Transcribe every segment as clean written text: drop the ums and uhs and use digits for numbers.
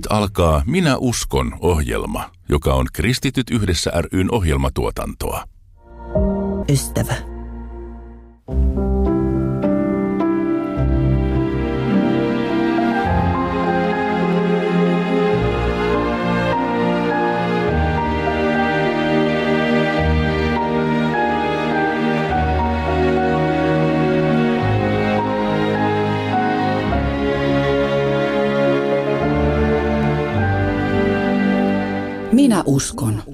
Nyt alkaa Minä uskon -ohjelma, joka on Kristityt yhdessä ry:n ohjelmatuotantoa. Ystävä. Minä uskon.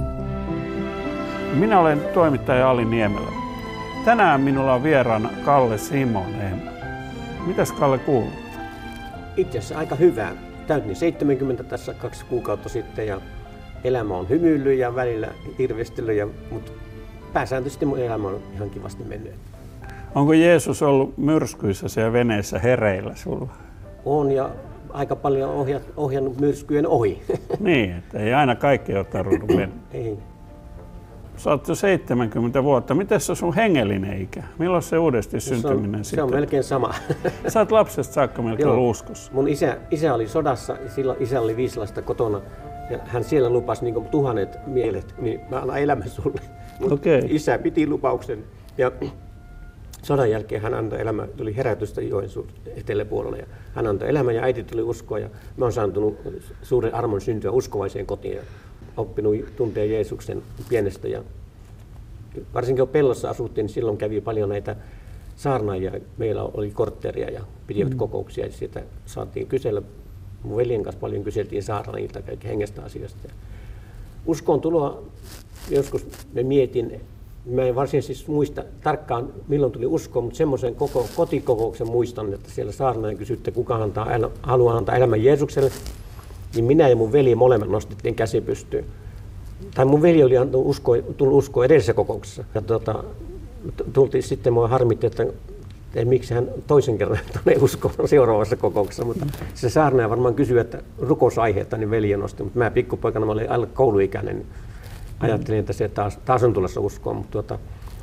Minä olen toimittaja Ali Niemelä. Tänään minulla on vieraana Kalle Simonen. Mitäs Kalle kuuluu? Itse asiassa aika hyvää. Täytin 70 tässä 2 kuukautta sitten ja elämä on hymyillyt ja välillä hirvestellyt, mutta pääsääntöisesti mun elämä on ihan kivasti mennyt. Onko Jeesus ollut myrskyissä siellä veneessä hereillä sulla? On ja aika paljon ohjannut myrskyjen ohi. Niin, että ei aina kaikki ole tarvinnut mennä. Ei. Sä oot jo 70 vuotta. Miten se on sun hengellinen ikä? Milloin se uudesti syntyminen sitten? Se on melkein sama. Sä oot lapsesta saakka melkein ollut uskossa. Mun isä oli sodassa, silloin isä oli 5 lasta kotona. Ja hän siellä lupasi niin kuin 1000 mielet, niin mä annan elämän sulle. Okay. Isä piti lupauksen. Ja sodan jälkeen hän antoi elämän, tuli herätystä Joensuun eteläpuolella. Ja hän antoi elämän ja äiti tuli uskoa. Ja mä oon saanut suuren armon syntyä uskovaiseen kotiin. Ja oppinut tuntea Jeesuksen pienestä. Ja varsinkin kun Pellossa asuttiin, niin silloin kävi paljon näitä saarnaajia. Meillä oli kortteeria ja pitivät kokouksia. Ja siitä saatiin kysellä. Mun veljen kanssa paljon kyseltiin saarnaajilta kaikki hengestä asioista. Ja uskoon tuloa joskus me mietin. Mä en varsinaisesti muista tarkkaan milloin tuli uskoa, mutta semmoisen kotikokouksen muistan, että siellä saarnaaja kysyi, että kuka haluaa antaa elämän Jeesukselle. Niin minä ja mun veli molemmat nostettiin käsi pystyyn. Tai mun veli oli tullut uskoa edellisessä kokouksessa. Ja tultiin sitten, mua harmitti, että miksi hän toisen kerran tulee uskoon seuraavassa kokouksessa. Mutta se saarnaaja varmaan kysyi, että rukousaiheetta, niin veli nosti. Mutta mä pikkupoikana, mä olin alle kouluikäinen, niin ajattelin, että se taas on tulossa uskoon. Mutta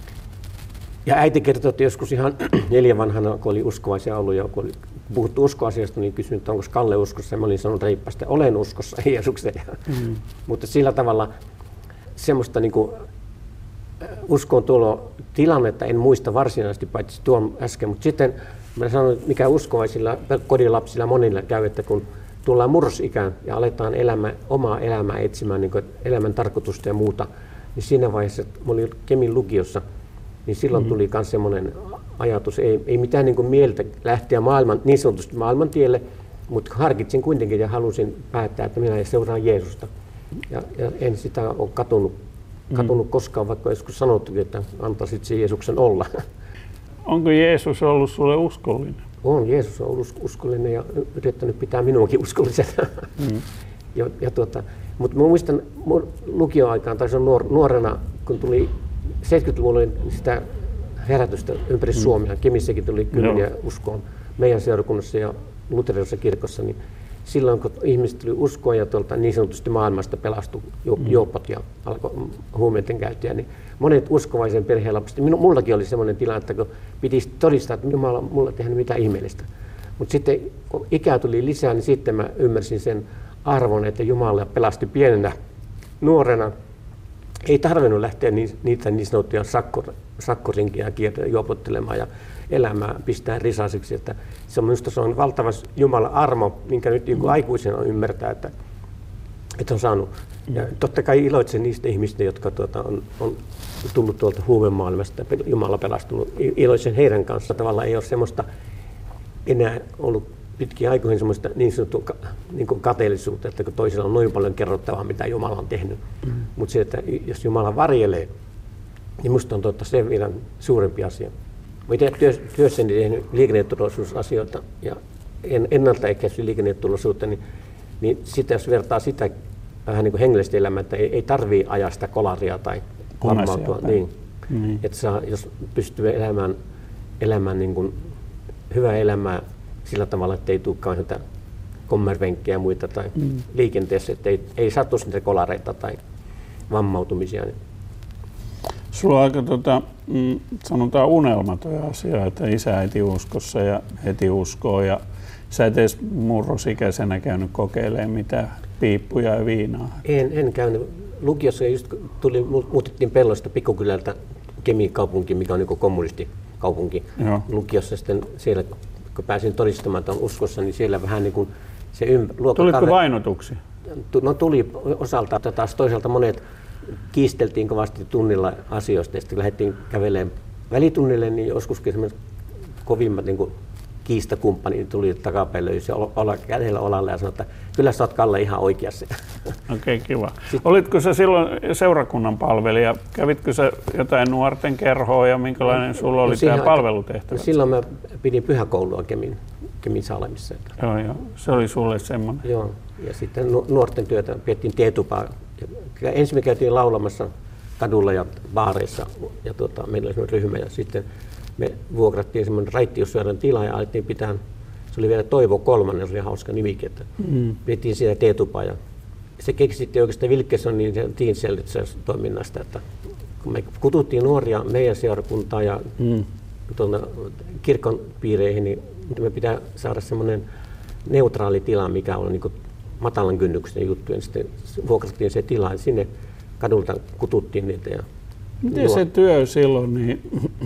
ja äiti kertoi, että joskus ihan 4 vanhana, kun oli uskovaisia ollut ja kun oli puhuttu uskoasiasta, niin kysyin, että onko Kalle uskossa. Ja mä olin sanonut reippaasti, että olen uskossa Jeesukseen. Mutta sillä tavalla semmoista niin kuin uskoon tulo tilannetta en muista varsinaisesti, paitsi tuon äsken. Mutta sitten mä sanoin, että mikä uskovaisilla kodinlapsilla monilla käy, että kun tullaan murrosikään ja aletaan omaa elämää etsimään, niin kuin elämän tarkoitusta ja muuta, niin siinä vaiheessa, että mä olin Kemin lukiossa, niin silloin tuli myös semmoinen ajatus, ei mitään niin kuin mieltä lähteä niin sanotusti maailman tielle, mutta harkitsin kuitenkin ja halusin päättää, että minä seuraan Jeesusta. Ja en sitä ole katunut koskaan, vaikka joskus sanottukin, että antaisit se Jeesuksen olla. Onko Jeesus ollut sulle uskollinen? On, Jeesus on ollut uskollinen ja yrittänyt pitää minuakin uskollisena. Mutta mä muistan lukioaikaan, tai se on nuorena, kun tuli 70-luvulla sitä herätystä ympäri Suomea. Kemissäkin tuli kymmeniä uskoon meidän seurakunnassa ja luterilaisessa kirkossa. Niin silloin kun ihmiset tuli uskoon ja tuolta niin sanotusti maailmasta pelastui juopot ja alkoi huumeiden käyttöä, niin monet uskovaisen perheen lapset, mullakin oli semmoinen tilanne, että kun piti todistaa, että Jumala mulla ei tehnyt mitään ihmeellistä. Mutta sitten kun ikää tuli lisää, niin sitten mä ymmärsin sen arvon, että Jumala pelasti pienenä nuorena. Ei tarvinnut lähteä niitä niin sanottuja sakkorinkia juopottelemaan ja elämää pistää risasiksi. Että se on valtava Jumalan armo, minkä nyt niin aikuisena ymmärtää, että on saanut. Ja totta kai iloitsen niistä ihmistä, jotka on tullut tuolta huumemaailmasta ja Jumala pelastunut. Iloitsen heidän kanssa. Tavallaan ei ole semmoista enää ollut pitkin aikoihin semmoista niin sanottua niin kateellisuutta, että kun toisella on noin paljon kerrottavaa, mitä Jumala on tehnyt. Mutta se, että jos Jumala varjelee, niin musta on se vielä suurempi asia. Mä itse työssäni tehnyt liikenneturvallisuusasioita ja ennaltaehkäisy liikenneturvallisuutta, niin sitä, jos vertaa sitä vähän niin kuin hengellistä elämää, että ei tarvitse ajaa sitä kolaria tai vammautua. Niin. Että jos pystyy elämään niin kuin hyvää elämää sillä tavalla, että ei tulekaan sitä kommervenkkejä ja muita tai liikenteessä, että ei sattuisi niitä kolareita tai vammautumisia. Sulla on aika sanotaan unelmaton asia, että isä äiti uskossa ja heti uskoo ja Sä et edes murrosikäisenä käynyt kokeilemaan mitään piippuja ja viinaa. En käynyt. Lukiossa just muutettiin Pellosta pikkukylältä Kemin kaupunki, mikä on niin kommunistikaupunki. Joo. Lukiossa sitten siellä, kun pääsin todistamaan tuon uskossa, niin siellä vähän niin kuin se Tulitko vainotuksi? No tuli osalta, taas toisaalta monet kiisteltiin kovasti tunnilla asioista ja sitten lähdettiin kävelemään välitunnille, niin joskuskin semmoiset kovimmat niin kuin kiistakumppani tuli takapäin ja kädellä olalle ja sanoi, että kyllä sä oot Kalle ihan oikeassa. Okei, kiva. Olitko sä silloin seurakunnan palvelija? Kävitkö sä jotain nuorten kerhoa ja minkälainen sulla oli tämä palvelutehtävä? No silloin mä pidin pyhäkoulua Kemin Saalemissa. Joo, se oli sulle semmoinen. Joo, ja sitten nuorten työtä pidettiin teetupaa. Ensin me käytiin laulamassa kadulla ja baareissa ja meillä oli semmoinen ryhmä ja sitten me vuokrattiin semmoinen raittiussyödön tila ja alettiin pitää, se oli vielä Toivo Kolmannen, se oli hauska nimikin, että pidettiin siinä teetupaa ja se keksittiin oikeastaan Wilkesonin Teen Cell-toiminnasta, että kun me kututtiin nuoria meidän seurakuntaa ja tuonne kirkon piireihin, niin me pitää saada semmoinen neutraali tila, mikä on niin kuin matalan kynnyksen juttu, ja sitten vuokrattiin se tila, ja sinne kadulta kututtiin niitä. Ja miten se työ silloin, niin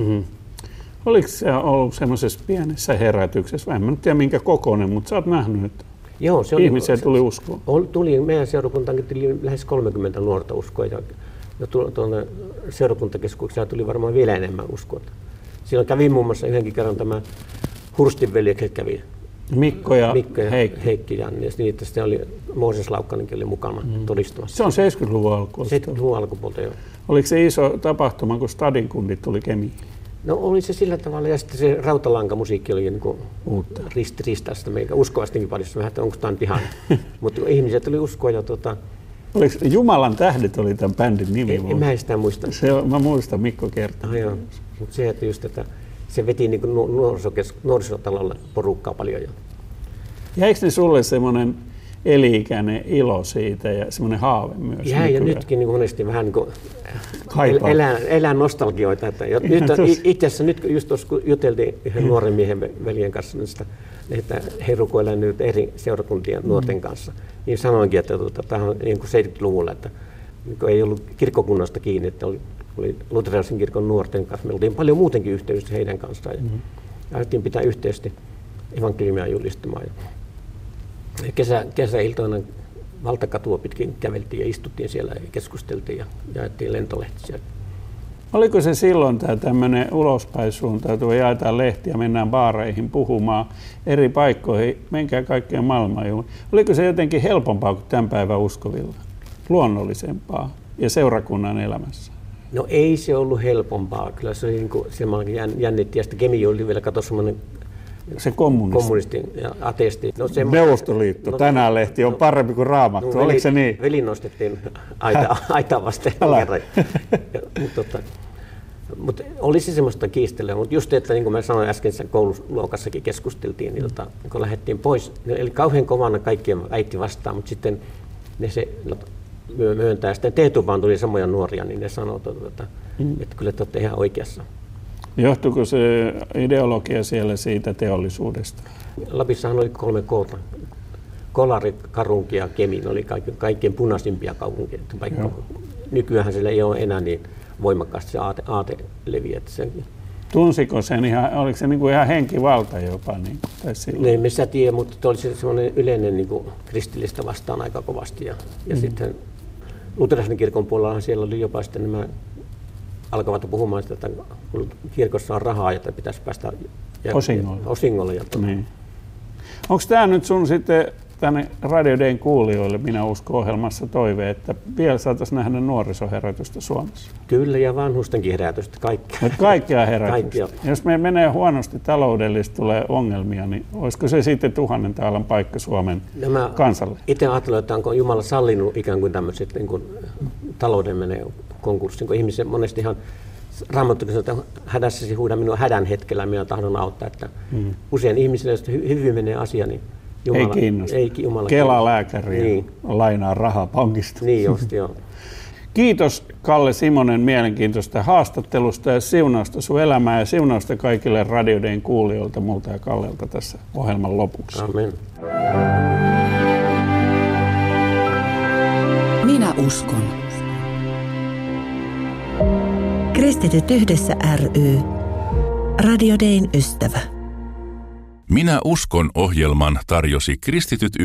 oliko se ollut semmoisessa pienessä herätyksessä? En tiedä minkä kokoinen, mutta sä oot nähnyt, että joo, se oli, ihmisiä tuli uskoon. Tuli, meidän seurakuntaan tuli lähes 30 nuorta uskoa, ja tuonne seurakuntakeskukseen tuli varmaan vielä enemmän uskoa. Silloin kävi muun muassa yhdenkin kerran tämä Hurstin veljekset kävi. Mikko ja Heikki Janni, ja niitä sitten oli Mooses Laukkanenkin oli mukana todistamassa. Se on 70-luvun alkupuolta. 70-luvun alkupuolta, joo. Oliko se iso tapahtuma, kun Stadin kundit tuli Kemiin? No oli se sillä tavalla, ja sitten se rautalankamusiikki oli niin kuin ristaista meikä uskoastikin paljon, että onko tämä nyt ihan. Mutta ihmiset oli uskoa ja oliko Jumalan tähdet oli tämän bändin nimi? Mä en sitä muista. Mä muistan, Mikko kertoi. Joo, mutta se, että just, että se veti niin kuin nuorisotalolle porukkaa paljon. Jäikö ne sulle semmoinen eli-ikäinen ilo siitä ja semmoinen haave myös? Jäi, ja nytkin niin monesti vähän niin kuin elää nostalgioita. Että nyt itse asiassa nyt just tuossa kun juteltiin yhden nuoren miehen veljen kanssa, että he rukoilevat nyt eri seurakuntien nuorten kanssa, niin sanoinkin, että tämä on niin kuin 70-luvulla, että ei ollut kirkkokunnasta kiinni, että oli luterilaisen kirkon nuorten kanssa. Me oltiin paljon muutenkin yhteydessä heidän kanssaan ja alettiin pitää yhteisesti evankeliumia julistamaan. Kesäiltoina valtakatua pitkin käveltiin ja istuttiin siellä ja keskusteltiin ja jaettiin lentolehtisiä. Oliko se silloin tämä tämmöinen ulospäin suuntautuva, jaetaan lehtiä, mennään baareihin puhumaan eri paikkoihin, menkää kaikkeen maailmaan. Oliko se jotenkin helpompaa kuin tämän päivän uskovilla, luonnollisempaa ja seurakunnan elämässä? No ei se ollut helpompaa, kyllä se oli niin kuin jännitti ja sitten Kemi oli vielä semmoinen se kommunisti ja ateisti. No, Neuvostoliitto, tänään lehti on parempi kuin Raamattu, oliko se niin? Veli nostettiin aitaa vasten kerran. Mutta olisi semmoista kiistelyä, mutta just että niin kuin mä sanoin äsken, koululuokassakin keskusteltiin, niin kun lähdettiin pois, eli kauhean kovana kaikkien äiti vastaan, mutta sitten ne se myöntää. Sitten Teetupaan tuli samoja nuoria, niin ne sanoo, että kyllä te olette ihan oikeassa. Johtuiko se ideologia siellä siitä teollisuudesta? Lapissahan oli 3 koota. Kolari, Karunki ja Kemi oli kaikkein punaisimpia kaupunkeja. Nykyään sillä ei ole enää niin voimakkaasti se aate leviä. Tunsiko sen ihan, oliko se niinku ihan henkivalta jopa? Niin, me sitä tiedä, mutta oli se semmoinen yleinen niin kristillistä vastaan aika kovasti. Ja sitten luterilaisen kirkon puolella siellä oli jopa sitten nämä alkavat puhumaan sitä, että kun kirkossa on rahaa, että pitäisi päästä osingolle. Niin. Onko tämä nyt sun sitten tänne Radio Dayn kuulijoille, Minä uskon -ohjelmassa toive, että vielä saataisiin nähdä nuorisoherätystä Suomessa? Kyllä, ja vanhustenkin herätystä, kaikkea. Kaikkea herätystä. Jos me menee huonosti taloudellisesti, tulee ongelmia, niin olisiko se sitten 1000 taalan paikka Suomen kansalle? Itse ajattelen, että onko Jumala sallinut ikään kuin tämmöiset niin kuin talouden menee konkurssiin, kun ihmiset monesti ihan Raamattu sanoo, että hädässäsi huuda minua hädän hetkellä, minä tahdon auttaa. Että usein ihmisille, jos hyvin menee asia, niin Jumala, ei kiinnosta. Kela-lääkäriä niin lainaa rahaa pankista. Niin just, joo. Kiitos Kalle Simonen mielenkiintoista haastattelusta ja siunausta sun elämää ja siunausta kaikille Radio Dayn kuulijoilta multa ja Kallelta tässä ohjelman lopuksi. Amen. Minä uskon. Kristityt yhdessä ry. Radio Dayn ystävä. Minä uskon -ohjelman tarjosi Kristityt